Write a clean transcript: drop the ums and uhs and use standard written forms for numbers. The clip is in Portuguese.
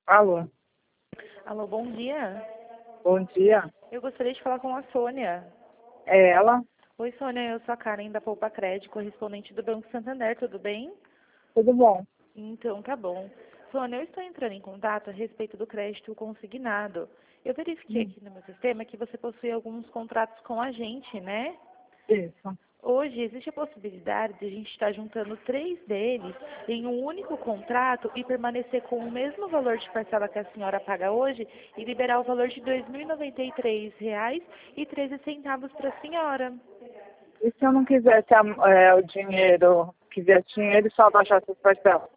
Alô, Alô, bom dia. bom dia. Eu gostaria de falar com a Sônia. É ela? Oi, Sônia, eu sou a Karen da Poupa Crédito, correspondente do Banco Santander, tudo bem? Tudo bom? Então, tá bom. Sônia, eu estou entrando em contato a respeito do crédito consignado. Eu verifiquei Hum, aqui no meu sistema que você possui alguns contratos com a gente, né? Isso. Hoje existe a possibilidade de a gente estar juntando 3 deles em um único contrato e permanecer com o mesmo valor de parcela que a senhora paga hoje e liberar o valor de R$ 2.093,13 para a senhora. E se eu não quisesse o dinheiro, quisesse dinheiro e só baixasse as parcelas?